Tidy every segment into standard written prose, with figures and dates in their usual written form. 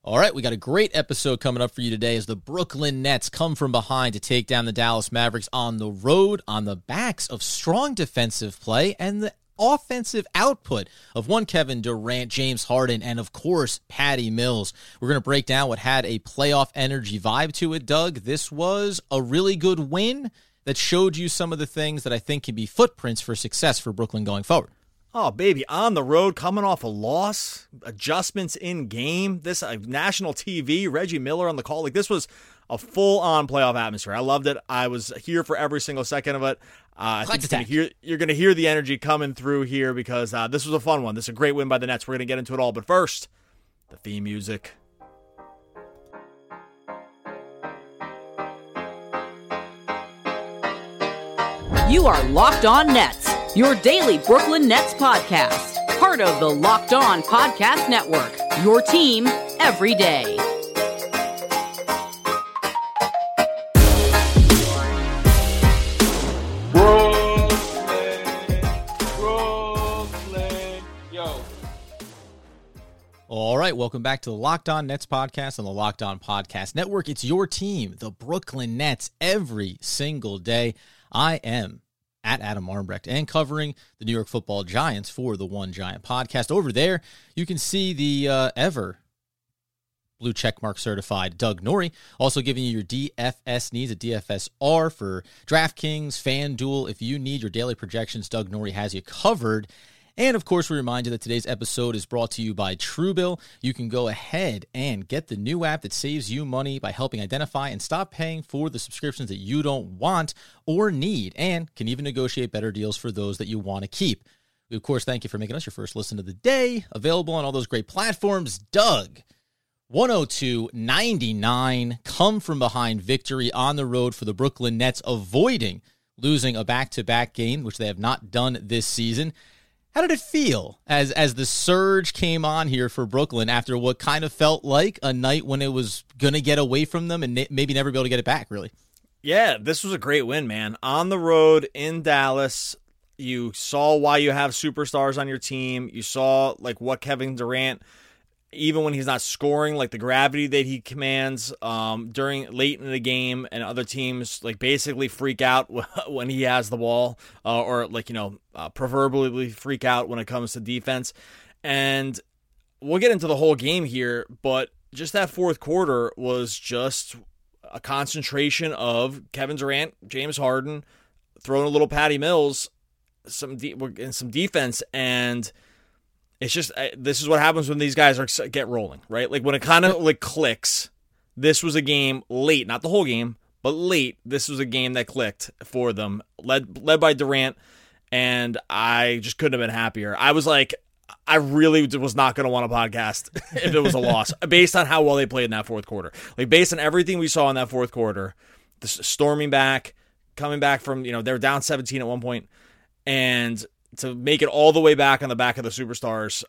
All right, we got a great episode coming up for you today as the Brooklyn Nets come from behind to take down the Dallas Mavericks on the road on the backs of strong defensive play and the offensive output of one Kevin Durant, James Harden, and of course, Patty Mills. We're going to break down what had a playoff energy vibe to it, Doug. This was a really good win that showed you some of the things that I think can be footprints for success for Brooklyn going forward. Oh, baby, on the road, coming off a loss, adjustments in game, this national TV, Reggie Miller on the call. This was a full-on playoff atmosphere. I loved it. I was here for every single second of it. I think you're going to hear the energy coming through here because this was a fun one. This is a great win by the Nets. We're going to get into it all. But first, the theme music. You are Locked On Nets, your daily Brooklyn Nets podcast. Part of the Locked On Podcast Network, your team every day. Brooklyn, yo. All right, welcome back to the Locked On Nets podcast on the Locked On Podcast Network. It's your team, the Brooklyn Nets, every single day. I am at Adam Armbrecht and covering the New York Football Giants for the One Giant podcast. Over there, you can see the ever blue checkmark certified Doug Norrie, also giving you your DFS needs, a DFSR for DraftKings, FanDuel. If you need your daily projections, Doug Norrie has you covered. And, of course, we remind you that today's episode is brought to you by Truebill. You can go ahead and get the new app that saves you money by helping identify and stop paying for the subscriptions that you don't want or need, and can even negotiate better deals for those that you want to keep. We, of course, thank you for making us your first listen of the day. Available on all those great platforms. Doug, 102-99, come from behind victory on the road for the Brooklyn Nets, avoiding losing a back-to-back game, which they have not done this season. How did it feel as the surge came on here for Brooklyn after what kind of felt like a night when it was going to get away from them and maybe never be able to get it back, really? Yeah, this was a great win, man. On the road in Dallas, you saw why you have superstars on your team. You saw what Kevin Durant, even when he's not scoring, the gravity that he commands during late in the game, and other teams basically freak out when he has the ball, or proverbially freak out when it comes to defense. And we'll get into the whole game here, but just that fourth quarter was just a concentration of Kevin Durant, James Harden, throwing a little Patty Mills, some defense, and it's just, this is what happens when these guys get rolling, right? When it kind of clicks, this was a game late, not the whole game, but late. This was a game that clicked for them, led by Durant, and I just couldn't have been happier. I was I really was not going to want a podcast if it was a loss, based on how well they played in that fourth quarter. Based on everything we saw in that fourth quarter, the storming back, coming back from, they were down 17 at one point, and to make it all the way back on the back of the superstars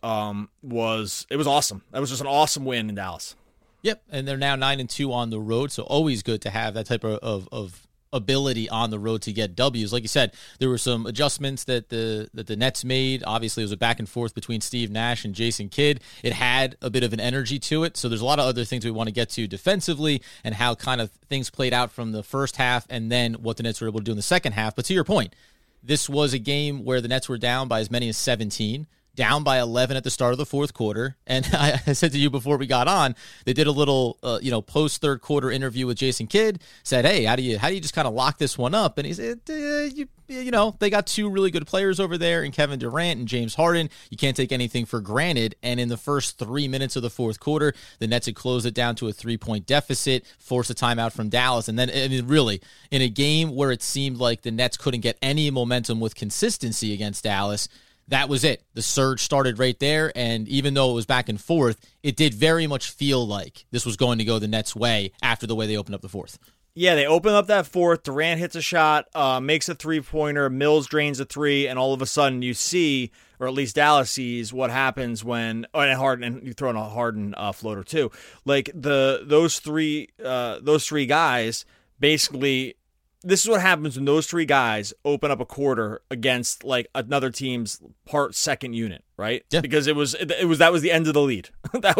was awesome. That was just an awesome win in Dallas. Yep, and they're now 9-2 on the road, so always good to have that type of ability on the road to get W's. Like you said, there were some adjustments that the Nets made. Obviously, it was a back and forth between Steve Nash and Jason Kidd. It had a bit of an energy to it, so there's a lot of other things we want to get to defensively and how kind of things played out from the first half and then what the Nets were able to do in the second half. But to your point, this was a game where the Nets were down by as many as 17, down by 11 at the start of the fourth quarter. And I said to you before we got on, they did a little, post-third quarter interview with Jason Kidd, said, hey, how do you just kind of lock this one up? And he said, they got two really good players over there in Kevin Durant and James Harden. You can't take anything for granted. And in the first 3 minutes of the fourth quarter, the Nets had closed it down to a 3-point deficit, forced a timeout from Dallas. And then, really, in a game where it seemed like the Nets couldn't get any momentum with consistency against Dallas, that was it. The surge started right there, and even though it was back and forth, it did very much feel like this was going to go the Nets' way after the way they opened up the fourth. Yeah, they open up that fourth. Durant hits a shot, makes a three-pointer. Mills drains a three, and all of a sudden you see, or at least Dallas sees, what happens when and you throw in a Harden floater too. Those three guys basically this is what happens when those three guys open up a quarter against like another team's second unit, right? Yeah. Because that was the end of the lead. It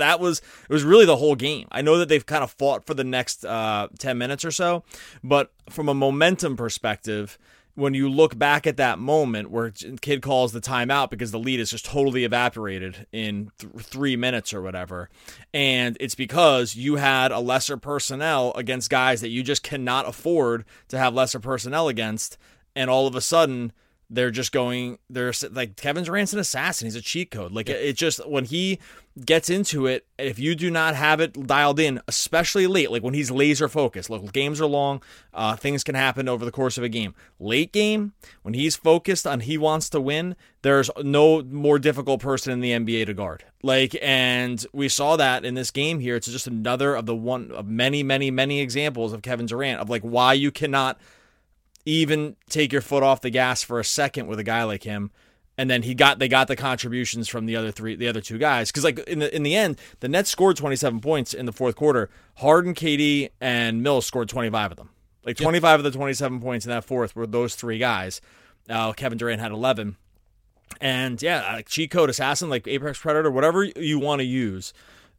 was really the whole game. I know that they've kind of fought for the next 10 minutes or so, but from a momentum perspective, when you look back at that moment where Kidd calls the timeout because the lead is just totally evaporated in 3 minutes or whatever, and it's because you had a lesser personnel against guys that you just cannot afford to have lesser personnel against, and all of a sudden they're like, Kevin Durant's an assassin. He's a cheat code. Like, it just, when he gets into it, if you do not have it dialed in, especially late, like when he's laser focused, look, games are long, things can happen over the course of a game. Late game, when he's focused on he wants to win, there's no more difficult person in the NBA to guard. Like, and we saw that in this game here. It's just another of many, many, many examples of Kevin Durant, of like why you cannot even take your foot off the gas for a second with a guy like him. And then they got the contributions from the other two guys. Because like in the end, the Nets scored 27 points in the fourth quarter. Harden, KD, and Mills scored 25 of them. Like 25 of the 27 points in that fourth were those three guys. Kevin Durant had 11. And yeah, like cheat code assassin, like Apex Predator, whatever you want to use.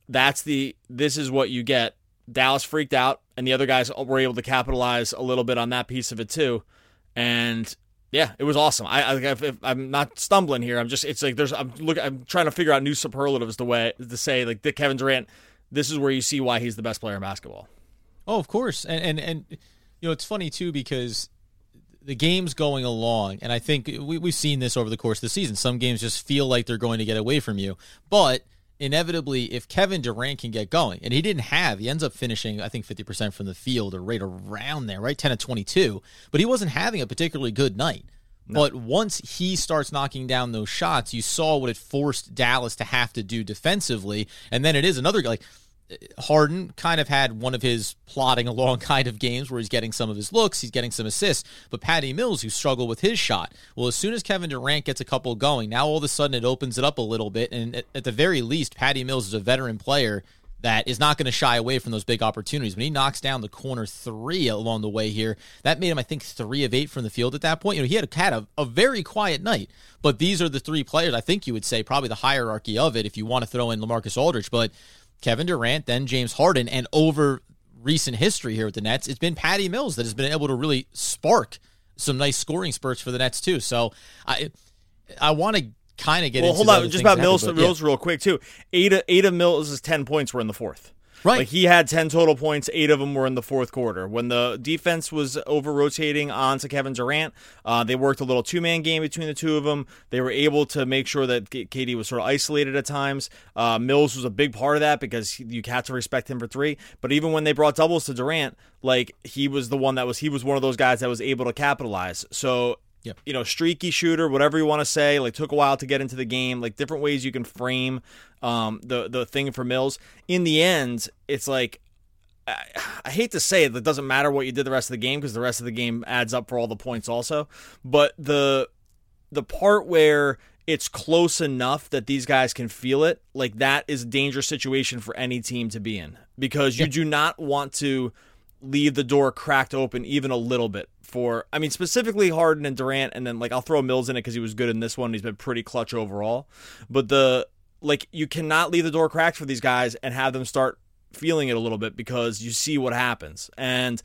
This is what you get. Dallas freaked out, and the other guys were able to capitalize a little bit on that piece of it too. And yeah, it was awesome. I'm not stumbling here. I'm trying to figure out new superlatives to say like the Kevin Durant. This is where you see why he's the best player in basketball. Oh, of course, and it's funny too because the game's going along, and I think we've seen this over the course of the season. Some games just feel like they're going to get away from you, but inevitably, if Kevin Durant can get going, and he ends up finishing, I think, 50% from the field or right around there, right? 10 of 22, but he wasn't having a particularly good night. No. But once he starts knocking down those shots, you saw what it forced Dallas to have to do defensively. And then it is another, like, Harden kind of had one of his plodding along kind of games where he's getting some of his looks, he's getting some assists, but Patty Mills, who struggled with his shot, well, as soon as Kevin Durant gets a couple going, now all of a sudden it opens it up a little bit, and at the very least, Patty Mills is a veteran player that is not going to shy away from those big opportunities. When he knocks down the corner three along the way here, that made him, I think, 3 of 8 from the field at that point. He had a very quiet night, but these are the three players, I think you would say, probably the hierarchy of it if you want to throw in LaMarcus Aldridge, but Kevin Durant, then James Harden, and over recent history here with the Nets, it's been Patty Mills that has been able to really spark some nice scoring spurts for the Nets too. So I want to kind of get into hold on, just about Mills real quick too. 8 of Mills' 10 points were in the fourth. Right. Like he had 10 total points, 8 of them were in the fourth quarter. When the defense was over-rotating onto Kevin Durant, they worked a little two-man game between the two of them. They were able to make sure that KD was sort of isolated at times. Mills was a big part of that because you have to respect him for 3. But even when they brought doubles to Durant, like he was one of those guys that was able to capitalize. So, yep. Streaky shooter, whatever you want to say, like took a while to get into the game, like different ways you can frame the thing for Mills. In the end, it's like, I hate to say it doesn't matter what you did the rest of the game because the rest of the game adds up for all the points also. But the part where it's close enough that these guys can feel it, like that is a dangerous situation for any team to be in because you do not want to leave the door cracked open even a little bit specifically Harden and Durant, and then like I'll throw Mills in it because he was good in this one. He's been pretty clutch overall, but you cannot leave the door cracked for these guys and have them start feeling it a little bit because you see what happens. And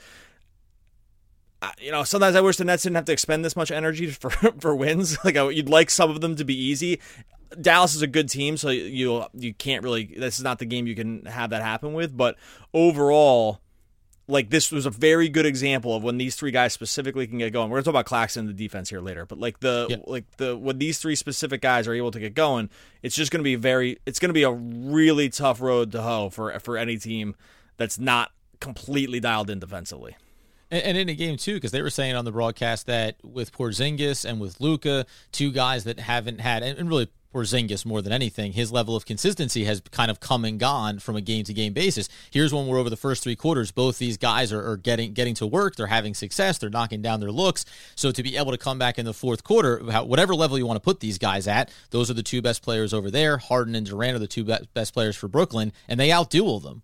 sometimes I wish the Nets didn't have to expend this much energy for wins. Like you'd like some of them to be easy. Dallas is a good team, so you can't really. This is not the game you can have that happen with. But overall, like this was a very good example of when these three guys specifically can get going. We're gonna talk about Claxton and the defense here later, but when these three specific guys are able to get going, it's just gonna be a really tough road to hoe for any team that's not completely dialed in defensively. And in a game, too, because they were saying on the broadcast that with Porzingis and with Luka, two guys that haven't had, and really Porzingis more than anything, his level of consistency has kind of come and gone from a game-to-game basis. Here's when we're over the first 3 quarters, both these guys are getting to work, they're having success, they're knocking down their looks. So to be able to come back in the fourth quarter, whatever level you want to put these guys at, those are the 2 best players over there. Harden and Durant are the 2 best players for Brooklyn, and they outduel them.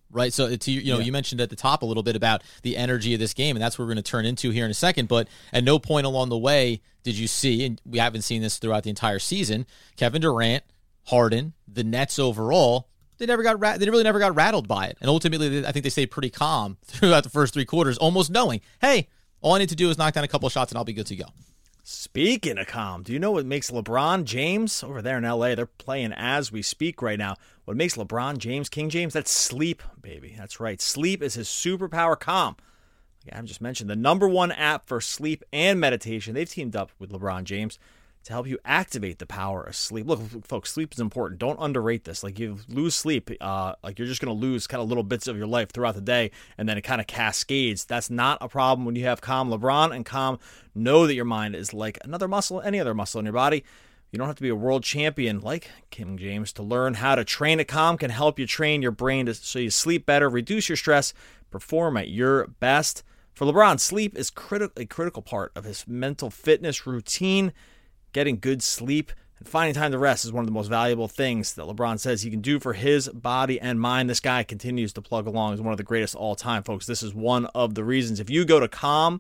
right? So you mentioned at the top a little bit about the energy of this game, and that's what we're going to turn into here in a second. But at no point along the way did you see, and we haven't seen this throughout the entire season, Kevin Durant, Harden, the Nets overall, they really never got rattled by it. And ultimately, I think they stayed pretty calm throughout the first three quarters, almost knowing, hey, all I need to do is knock down a couple of shots and I'll be good to go. Speaking of calm, do you know what makes LeBron James over there in LA? They're playing as we speak right now. What makes LeBron James, King James? That's sleep, baby. That's right. Sleep is his superpower. Calm. Like I just mentioned, the #1 app for sleep and meditation. They've teamed up with LeBron James to help you activate the power of sleep. Look, folks, sleep is important. Don't underrate this. Like, you lose sleep, like you're just going to lose kind of little bits of your life throughout the day, and then it kind of cascades. That's not a problem when you have Calm. LeBron and Calm know that your mind is like another muscle, any other muscle in your body. You don't have to be a world champion like King James to learn how to train it. Calm can help you train your brain so you sleep better, reduce your stress, perform at your best. For LeBron, sleep is a critical part of his mental fitness routine. Getting good sleep and finding time to rest is one of the most valuable things that LeBron says he can do for his body and mind. This guy continues to plug along as one of the greatest all time, folks. This is one of the reasons. If you go to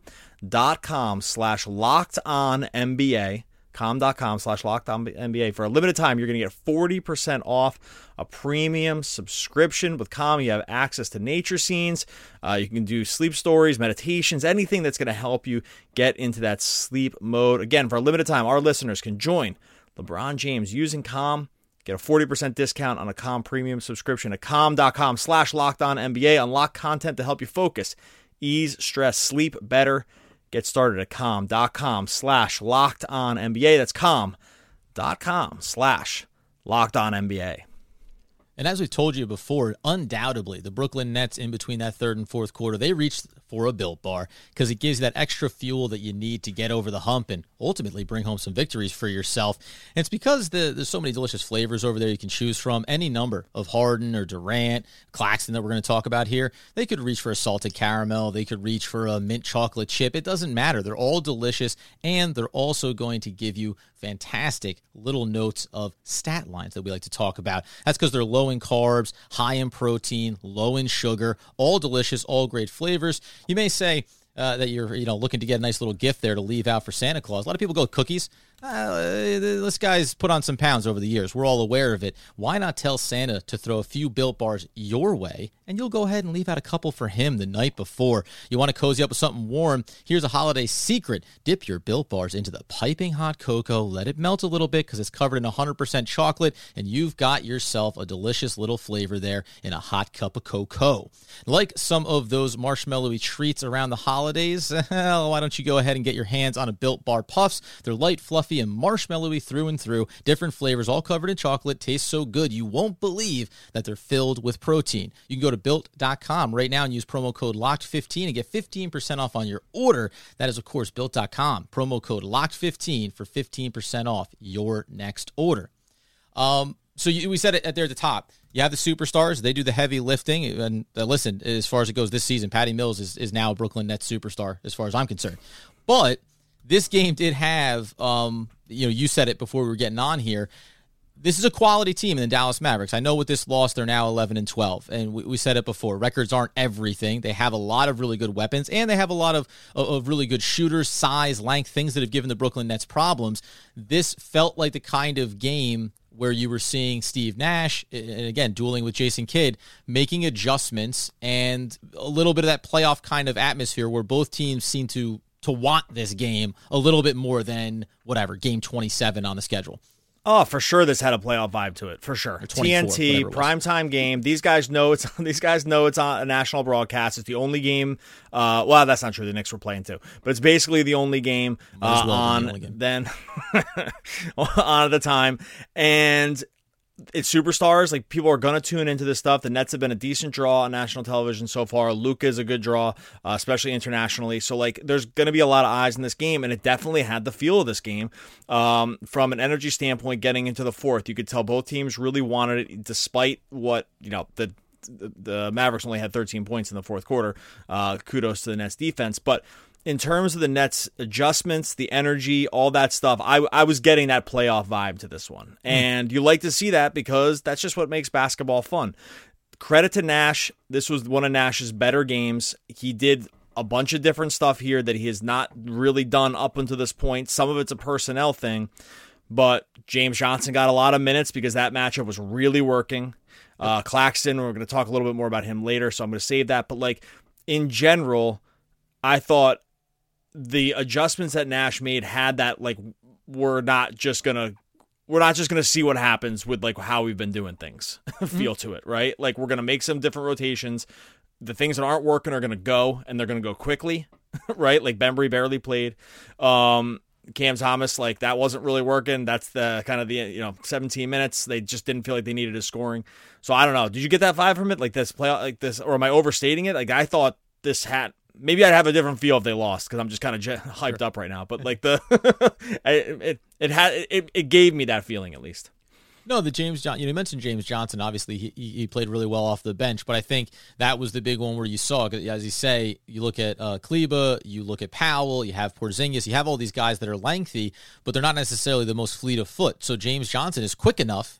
calm.com/lockedonnba, calm.com/lockedonnba, for a limited time, you're going to get 40% off a premium subscription. With Calm, you have access to nature scenes. You can do sleep stories, meditations, anything that's going to help you get into that sleep mode. Again, for a limited time, our listeners can join LeBron James using Calm. Get a 40% discount on a Calm premium subscription at calm.com/lockedonnba. Unlock content to help you focus, ease stress, sleep better. Get started at calm.com/lockedonnba. That's calm.com/lockedonnba. And as we told you before, undoubtedly, the Brooklyn Nets in between that third and fourth quarter, they reached for a Built Bar because it gives you that extra fuel that you need to get over the hump and ultimately bring home some victories for yourself. And it's because there's so many delicious flavors over there you can choose from. Any number of Harden or Durant, Claxton that we're going to talk about here, they could reach for a salted caramel. They could reach for a mint chocolate chip. It doesn't matter. They're all delicious, and they're also going to give you fantastic little notes of stat lines that we like to talk about. That's because they're low in carbs, high in protein, low in sugar, all delicious, all great flavors. You may say that you're looking to get a nice little gift there to leave out for Santa Claus. A lot of people go cookies. This guy's put on some pounds over the years. We're all aware of it. Why not tell Santa to throw a few Built Bars your way, and you'll go ahead and leave out a couple for him the night before. You want to cozy up with something warm? Here's a holiday secret. Dip your Built Bars into the piping hot cocoa. Let it melt a little bit because it's covered in 100% chocolate, and you've got yourself a delicious little flavor there in a hot cup of cocoa. Like some of those marshmallowy treats around the holidays, why don't you go ahead and get your hands on a Built Bar Puffs? They're light, fluffy, and marshmallowy through and through. Different flavors, all covered in chocolate. Taste so good, you won't believe that they're filled with protein. You can go to Built.com right now and use promo code LOCKED15 and get 15% off on your order. That is, of course, Built.com. Promo code LOCKED15 for 15% off your next order. We said it there at the top. You have the superstars. They do the heavy lifting. And listen, as far as it goes this season, Patty Mills is now a Brooklyn Nets superstar as far as I'm concerned. But this game did have, you said it before we were getting on here, this is a quality team in the Dallas Mavericks. I know with this loss, they're now 11-12, and we said it before. Records aren't everything. They have a lot of really good weapons, and they have a lot of really good shooters, size, length, things that have given the Brooklyn Nets problems. This felt like the kind of game where you were seeing Steve Nash, and again, dueling with Jason Kidd, making adjustments and a little bit of that playoff kind of atmosphere where both teams seem to want this game a little bit more than, game 27 on the schedule. Oh, for sure, this had a playoff vibe to it, for sure. TNT, primetime game. These guys know it's on a national broadcast. It's the only game. Well, that's not true. The Knicks were playing too, but it's basically the only game on at the time. And it's superstars. Like, people are going to tune into this stuff. The Nets have been a decent draw on national television so far. Luka is a good draw, especially internationally. So, there's going to be a lot of eyes in this game, and it definitely had the feel of this game. From an energy standpoint, getting into the fourth, you could tell both teams really wanted it, despite what, the Mavericks only had 13 points in the fourth quarter. Kudos to the Nets defense. But in terms of the Nets adjustments, the energy, all that stuff, I was getting that playoff vibe to this one. And you like to see that because that's just what makes basketball fun. credit to Nash. This was one of Nash's better games. He did a bunch of different stuff here that he has not really done up until this point. Some of it's a personnel thing, but James Johnson got a lot of minutes because that matchup was really working. Claxton, we're going to talk a little bit more about him later, so I'm going to save that. But like in general, I thought the adjustments that Nash made had that like we're not just gonna see what happens with like how we've been doing things feel to it, right? Like we're gonna make some different rotations. The things that aren't working are gonna go, and they're gonna go quickly, right? Like Bembry barely played. Cam Thomas, like that wasn't really working. That's the kind of the 17 minutes. They just didn't feel like they needed his scoring. So I don't know. Did you get that vibe from it? Like this play, like this, or am I overstating it? Like I thought this had. Maybe I'd have a different feel if they lost because I'm just kind of hyped up right now. But like it gave me that feeling at least. No, the James Johnson. You mentioned James Johnson. Obviously, he played really well off the bench, but I think that was the big one where you saw, as you say, you look at Kleba, you look at Powell, you have Porzingis, you have all these guys that are lengthy, but they're not necessarily the most fleet of foot. So James Johnson is quick enough.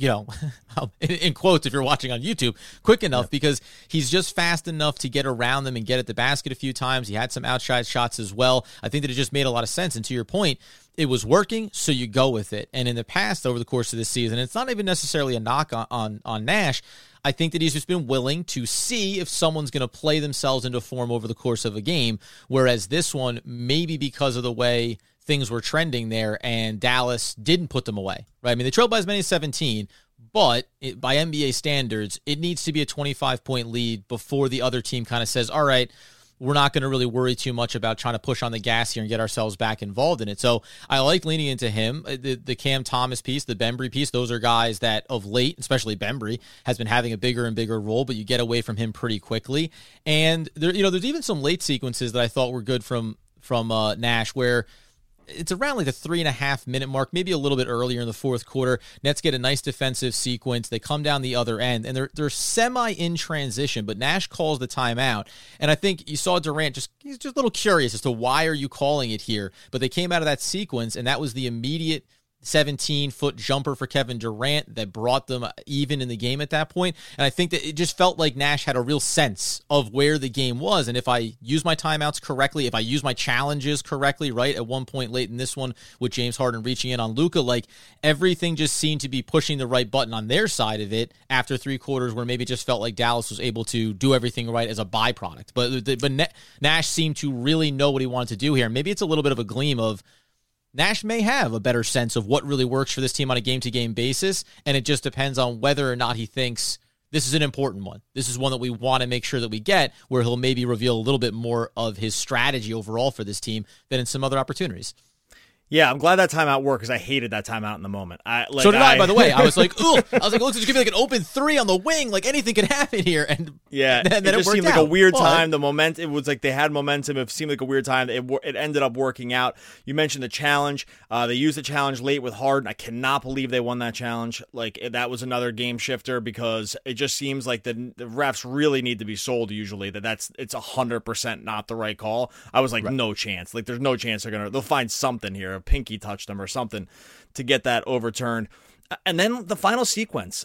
In quotes, if you're watching on YouTube, quick enough because he's just fast enough to get around them and get at the basket a few times. He had some outside shots as well. I think that it just made a lot of sense. And to your point, it was working, so you go with it. And in the past, over the course of this season, it's not even necessarily a knock on Nash. I think that he's just been willing to see if someone's going to play themselves into form over the course of a game, whereas this one, maybe because of the way things were trending there, and Dallas didn't put them away, right? I mean, they trailed by as many as 17, but by NBA standards, it needs to be a 25-point lead before the other team kind of says, all right, we're not going to really worry too much about trying to push on the gas here and get ourselves back involved in it. So I like leaning into him. The Cam Thomas piece, the Bembry piece, those are guys that of late, especially Bembry, has been having a bigger and bigger role, but you get away from him pretty quickly. And there, there's even some late sequences that I thought were good from Nash where it's around like the 3.5 minute mark, maybe a little bit earlier in the fourth quarter. Nets get a nice defensive sequence. They come down the other end, and they're semi in transition, but Nash calls the timeout. And I think you saw Durant he's just a little curious as to why are you calling it here. But they came out of that sequence, and that was the immediate 17-foot jumper for Kevin Durant that brought them even in the game at that point. And I think that it just felt like Nash had a real sense of where the game was. And if I use my timeouts correctly, if I use my challenges correctly, right, at one point late in this one with James Harden reaching in on Luka, like everything just seemed to be pushing the right button on their side of it after three quarters where maybe it just felt like Dallas was able to do everything right as a byproduct. But Nash seemed to really know what he wanted to do here. Maybe it's a little bit of a gleam of Nash may have a better sense of what really works for this team on a game-to-game basis, and it just depends on whether or not he thinks this is an important one. This is one that we want to make sure that we get, where he'll maybe reveal a little bit more of his strategy overall for this team than in some other opportunities. Yeah, I'm glad that timeout worked because I hated that timeout in the moment. So did I, by the way. I was like, ooh. I was like, look, there's going to be like an open three on the wing. Like anything could happen here. And yeah, then it just seemed like out. a weird time. The momentum, it was like they had momentum. It seemed like a weird time. It ended up working out. You mentioned the challenge. They used the challenge late with Harden. I cannot believe they won that challenge. Like that was another game shifter because it just seems like the refs really need to be sold usually it's 100% not the right call. I was like, no chance. Like there's no chance they'll find something here. A pinky touched them or something to get that overturned. And then the final sequence,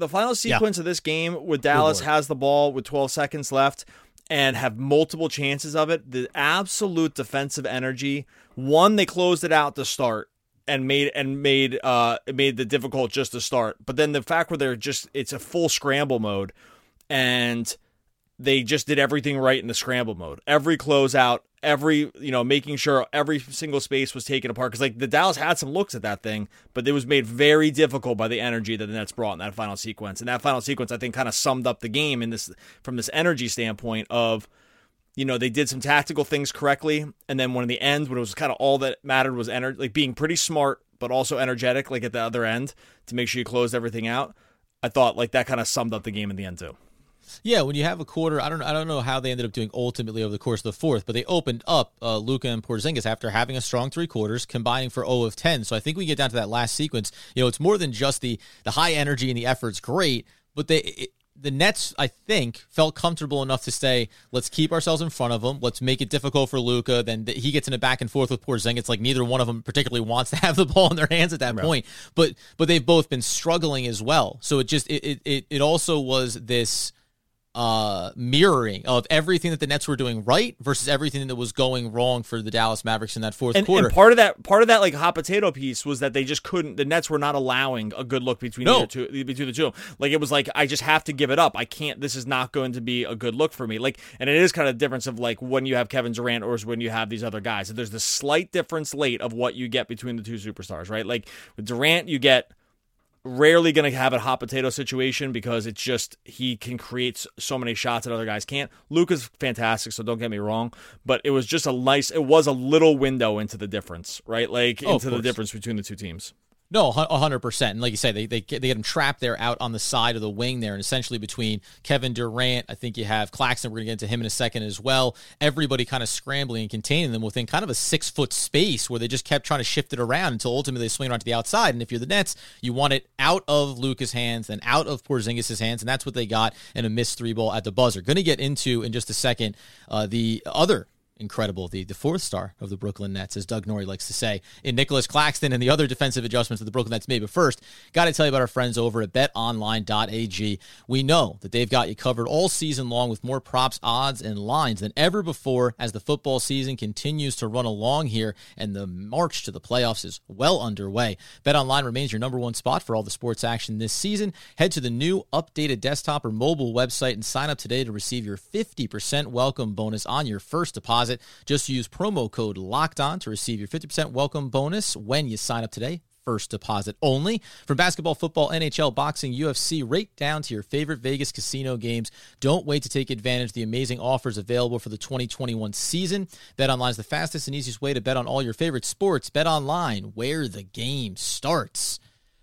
of this game with Dallas has the ball with 12 seconds left and have multiple chances of it. The absolute defensive energy. One, they closed it out to start and made the difficult just to start. But then the fact where it's a full scramble mode and they just did everything right in the scramble mode. Every closeout, making sure every single space was taken apart. Because the Dallas had some looks at that thing, but it was made very difficult by the energy that the Nets brought in that final sequence. And that final sequence, I think, kind of summed up the game from this energy standpoint of, they did some tactical things correctly. And then when in the end, when it was kind of all that mattered was being pretty smart, but also energetic, at the other end to make sure you closed everything out. I thought that kind of summed up the game in the end too. Yeah, when you have a quarter, I don't know how they ended up doing ultimately over the course of the fourth, but they opened up Luka and Porzingis after having a strong three quarters, combining for 0 of 10. So I think we get down to that last sequence. It's more than just the high energy and the effort's great, but the Nets, I think, felt comfortable enough to say, let's keep ourselves in front of them. Let's make it difficult for Luka. Then he gets in a back and forth with Porzingis. Like neither one of them particularly wants to have the ball in their hands at that point. But they've both been struggling as well. So it also was this mirroring of everything that the Nets were doing right versus everything that was going wrong for the Dallas Mavericks in that fourth quarter. And part of that like hot potato piece was that they just couldn't. The Nets were not allowing a good look between the two. Like it was like, I just have to give it up. I can't. This is not going to be a good look for me. Like, and it is kind of the difference of like when you have Kevin Durant or when you have these other guys. So there's this slight difference late of what you get between the two superstars, right? Like with Durant, you get. Rarely going to have a hot potato situation because it's just he can create so many shots that other guys can't. Luka's fantastic, so don't get me wrong, but it was just a little window into the difference, right? Like into the difference between the two teams. No, 100%. And like you say, they get him trapped there out on the side of the wing there, and essentially between Kevin Durant, I think you have Claxton, we're going to get into him in a second as well, everybody kind of scrambling and containing them within kind of a 6-foot space where they just kept trying to shift it around until ultimately they swing around to the outside. And if you're the Nets, you want it out of Luka's hands and out of Porzingis' hands, and that's what they got in a missed 3-ball at the buzzer. Going to get into, in just a second, the other incredible, the fourth star of the Brooklyn Nets, as Doug Norrie likes to say, in Nicholas Claxton and the other defensive adjustments that the Brooklyn Nets made. But first, got to tell you about our friends over at betonline.ag. We know that they've got you covered all season long with more props, odds, and lines than ever before as the football season continues to run along here and the march to the playoffs is well underway. BetOnline remains your number one spot for all the sports action this season. Head to the new updated desktop or mobile website and sign up today to receive your 50% welcome bonus on your first deposit. Just use promo code LOCKEDON to receive your 50% welcome bonus when you sign up today. First deposit only. From basketball, football, NHL, boxing, UFC, right down to your favorite Vegas casino games. Don't wait to take advantage of the amazing offers available for the 2021 season. BetOnline is the fastest and easiest way to bet on all your favorite sports. BetOnline, where the game starts.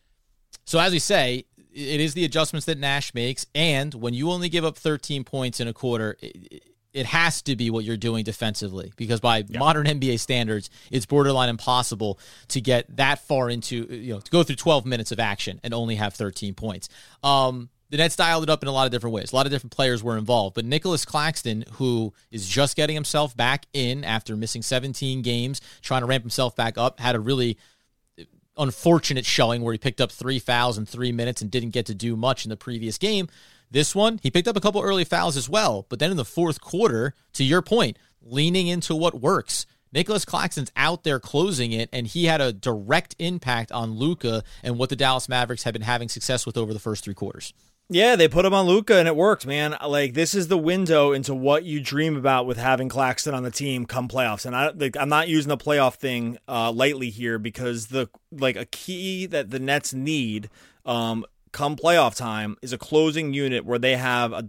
So as we say, it is the adjustments that Nash makes, and when you only give up 13 points in a quarter, it has to be what you're doing defensively, because by modern NBA standards, it's borderline impossible to get that far into, to go through 12 minutes of action and only have 13 points. The Nets dialed it up in a lot of different ways. A lot of different players were involved, but Nicholas Claxton, who is just getting himself back in after missing 17 games, trying to ramp himself back up, had a really unfortunate showing where he picked up 3 fouls in 3 minutes and didn't get to do much in the previous game. This one, he picked up a couple early fouls as well, but then in the fourth quarter, to your point, leaning into what works. Nicholas Claxton's out there closing it, and he had a direct impact on Luka and what the Dallas Mavericks have been having success with over the first 3 quarters. Yeah, they put him on Luka, and it worked, man. Like, this is the window into what you dream about with having Claxton on the team come playoffs. And I'm not using the playoff thing lightly here, because a key that the Nets need come playoff time is a closing unit where they have a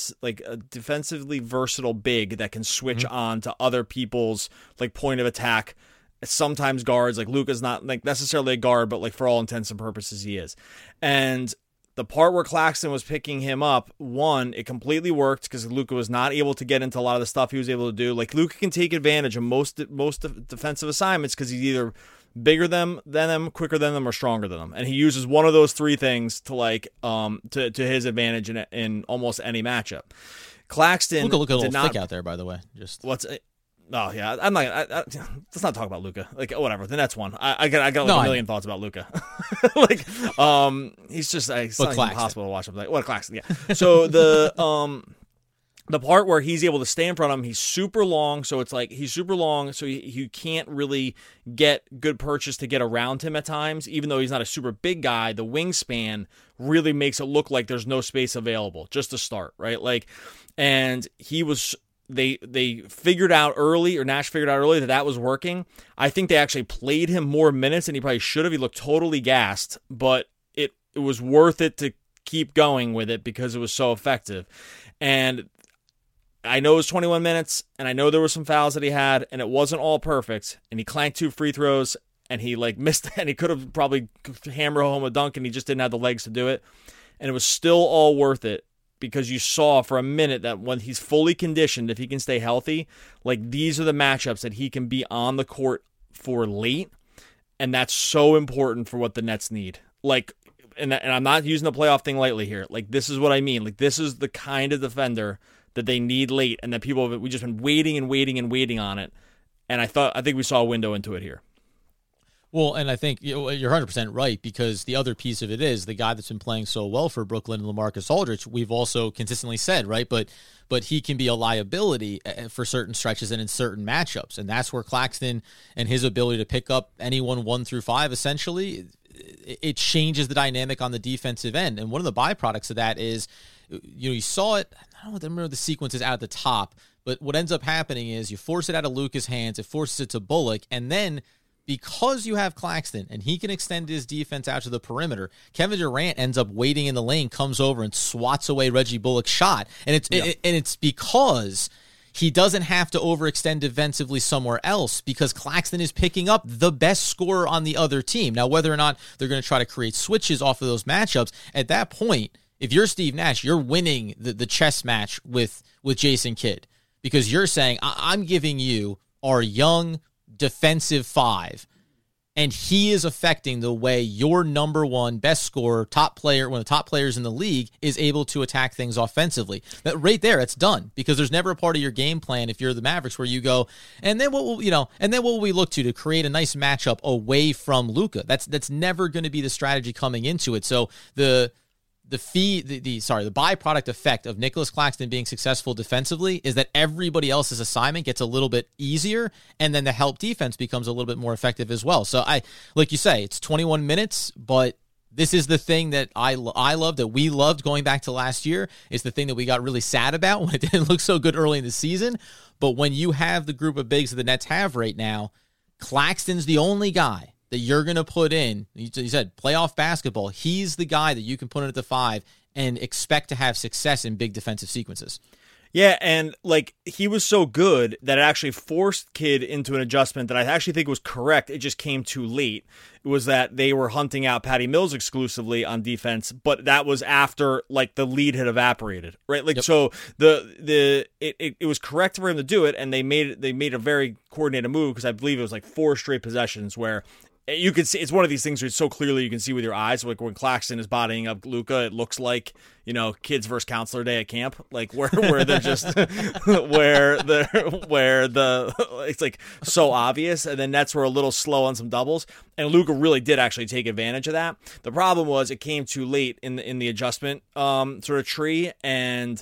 defensively versatile big that can switch on to other people's point of attack. Sometimes guards, like Luka's not necessarily a guard, but for all intents and purposes he is. And the part where Claxton was picking him up, one, it completely worked because Luka was not able to get into a lot of the stuff he was able to do. Luka can take advantage of most defensive assignments because he's either bigger than them, quicker than them, or stronger than them, and he uses one of those 3 things to to his advantage in almost any matchup. Claxton Luka looked a little thick out there, by the way. Oh yeah, I'm not. Let's not talk about Luka. Whatever. The Nets won. I got a million thoughts about Luka. He's just it's impossible to watch him. What Claxton? Yeah. So the part where he's able to stay in front of him, he's super long, so it's he's super long, so you can't really get good purchase to get around him at times. Even though he's not a super big guy, the wingspan really makes it look like there's no space available just to start, right? And he was. They figured out early, or Nash figured out early, that was working. I think they actually played him more minutes than he probably should have. He looked totally gassed, but it was worth it to keep going with it because it was so effective. And I know it was 21 minutes, and I know there were some fouls that he had, and it wasn't all perfect. And he clanked 2 free throws, and he missed, and he could have probably hammered home a dunk, and he just didn't have the legs to do it. And it was still all worth it, because you saw for a minute that when he's fully conditioned, if he can stay healthy, these are the matchups that he can be on the court for late, and that's so important for what the Nets need. and I'm not using the playoff thing lightly here. Like, this is what I mean. Like, this is the kind of defender that they need late, and that we just been waiting on it. And I think we saw a window into it here. Well, and I think you're 100% right, because the other piece of it is the guy that's been playing so well for Brooklyn, LaMarcus Aldridge, we've also consistently said, right? But he can be a liability for certain stretches and in certain matchups. And that's where Claxton and his ability to pick up anyone 1 through 5, essentially, it changes the dynamic on the defensive end. And one of the byproducts of that is, you saw it, I don't remember the sequences out at the top, but what ends up happening is you force it out of Luka's hands, it forces it to Bullock, and then because you have Claxton and he can extend his defense out to the perimeter, Kevin Durant ends up waiting in the lane, comes over and swats away Reggie Bullock's shot. And it's because he doesn't have to overextend defensively somewhere else, because Claxton is picking up the best scorer on the other team. Now, whether or not they're going to try to create switches off of those matchups, at that point, if you're Steve Nash, you're winning the chess match with Jason Kidd, because you're saying, I'm giving you our young defensive 5, and he is affecting the way your number 1 best scorer, top player, one of the top players in the league, is able to attack things offensively. That right there, it's done, because there's never a part of your game plan if you're the Mavericks where you go, and then what will we look to create a nice matchup away from Luka? That's never going to be the strategy coming into it. So the byproduct effect of Nicholas Claxton being successful defensively is that everybody else's assignment gets a little bit easier, and then the help defense becomes a little bit more effective as well. So like you say, it's 21 minutes, but this is the thing that I love, that we loved going back to last year. It's the thing that we got really sad about when it didn't look so good early in the season. But when you have the group of bigs that the Nets have right now, Claxton's the only guy that you're going to put in. You said playoff basketball. He's the guy that you can put in at the 5 and expect to have success in big defensive sequences. Yeah, and he was so good that it actually forced Kidd into an adjustment that I actually think was correct. It just came too late. It was that they were hunting out Patty Mills exclusively on defense, but that was after the lead had evaporated, right? Yep. So it was correct for him to do it, and they made a very coordinated move, because I believe it was 4 straight possessions where you can see, it's one of these things where it's so clearly you can see with your eyes, like when Claxton is bodying up Luka, it looks like, kids versus counselor day at camp, where they're just it's so obvious, and then Nets were a little slow on some doubles, and Luka really did actually take advantage of that. The problem was it came too late in the adjustment sort of tree, and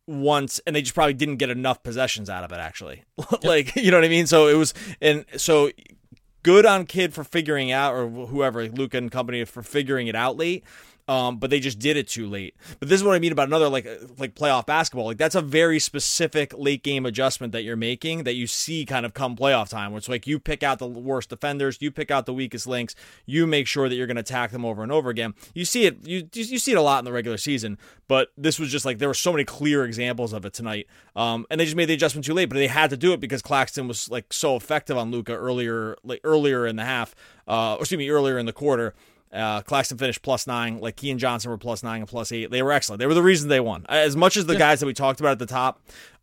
they just probably didn't get enough possessions out of it, actually. You know what I mean? So it was, and so good on Kidd for figuring out, or whoever, Luka and company, for figuring it out late. But they just did it too late. But this is what I mean about another like playoff basketball. That's a very specific late game adjustment that you're making that you see kind of come playoff time, where it's you pick out the worst defenders, you pick out the weakest links, you make sure that you're going to attack them over and over again. You see it, you see it a lot in the regular season, but this was just there were so many clear examples of it tonight. And they just made the adjustment too late, but they had to do it because Claxton was so effective on Luka earlier in the half, earlier in the quarter. Claxton finished +9. Keon Johnson were +9 and +8. They were excellent. They were the reason they won. As much as the guys that we talked about at the top,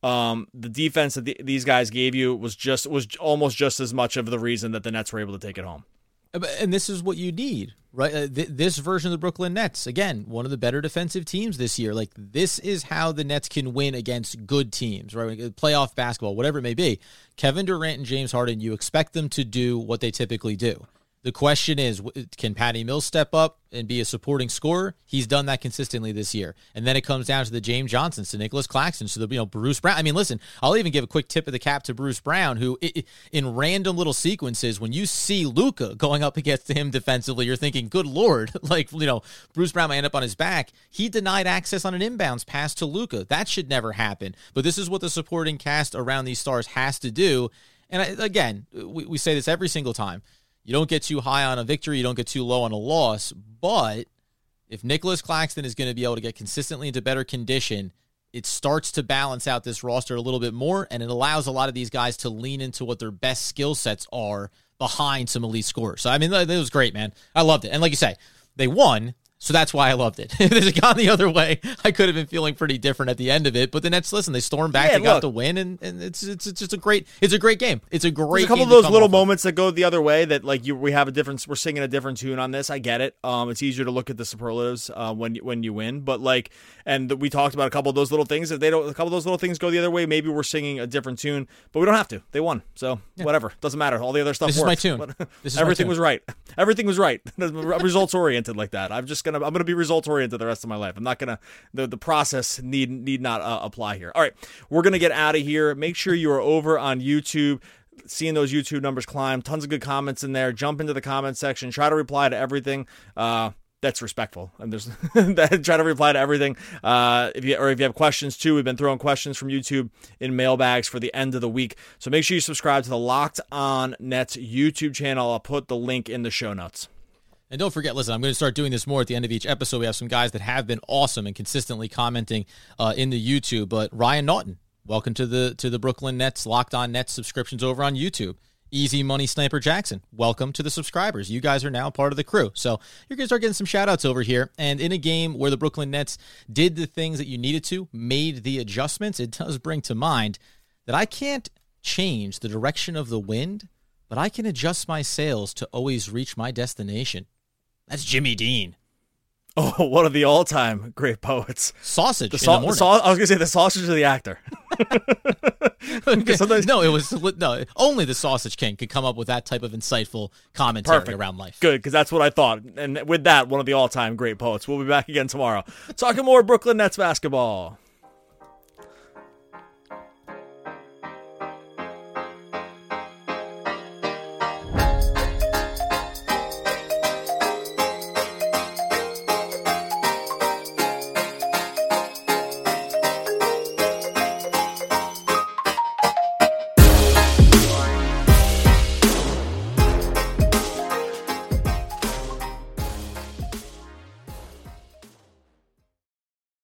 the defense that these guys gave you was almost just as much of the reason that the Nets were able to take it home. And this is what you need, right? This version of the Brooklyn Nets, again, one of the better defensive teams this year. This is how the Nets can win against good teams, right? Playoff basketball, whatever it may be. Kevin Durant and James Harden, you expect them to do what they typically do. The question is, can Patty Mills step up and be a supporting scorer? He's done that consistently this year. And then it comes down to the James Johnsons, to Nicholas Claxton, to the Bruce Brown. I mean, listen, I'll even give a quick tip of the cap to Bruce Brown, who in random little sequences, when you see Luka going up against him defensively, you're thinking, good Lord, Bruce Brown might end up on his back. He denied access on an inbounds pass to Luka. That should never happen. But this is what the supporting cast around these stars has to do. And again, we say this every single time. You don't get too high on a victory. You don't get too low on a loss. But if Nicholas Claxton is going to be able to get consistently into better condition, it starts to balance out this roster a little bit more, and it allows a lot of these guys to lean into what their best skill sets are behind some elite scorers. So, I mean, that was great, man. I loved it. And like you say, they won, So that's why I loved it. If it had gone the other way, I could have been feeling pretty different at the end of it. But the Nets, listen, they stormed back, they got the win, and it's just a great game. It's a great game. There's a couple of those little moments that go the other way that like we have a difference. We're singing a different tune on this. I get it. It's easier to look at the superlatives when you win, but like, and we talked about a couple of those little things. If a couple of those little things go the other way, maybe we're singing a different tune, but we don't have to. They won, so whatever. Doesn't matter. All the other stuff. This works, is my tune. Everything was right. Everything was right. Results oriented like that. I'm gonna be results oriented the rest of my life. I'm not gonna the process need not apply here. All right, we're gonna get out of here. Make sure you are over on YouTube, seeing those YouTube numbers climb. Tons of good comments in there. Jump into the comment section. Try to reply to everything. That's respectful, and there's try to reply to everything. If you have questions too, we've been throwing questions from YouTube in mailbags for the end of the week. So make sure you subscribe to the Locked On Nets YouTube channel. I'll put the link in the show notes. And don't forget, listen, I'm going to start doing this more at the end of each episode. We have some guys that have been awesome and consistently commenting in the YouTube. But Ryan Naughton, welcome to the Brooklyn Nets Locked On Nets subscriptions over on YouTube. Easy Money Sniper Jackson, welcome to the subscribers. You guys are now part of the crew. So you're going to start getting some shout-outs over here. And in a game where the Brooklyn Nets did the things that you needed to, made the adjustments, it does bring to mind that I can't change the direction of the wind, but I can adjust my sails to always reach my destination. That's Jimmy Dean. Oh, one of the all-time great poets. Sausage in the morning. I was going to say the sausage of the actor. Only the Sausage King could come up with that type of insightful commentary around life. Good, because that's what I thought. And with that, one of the all-time great poets. We'll be back again tomorrow talking more Brooklyn Nets basketball.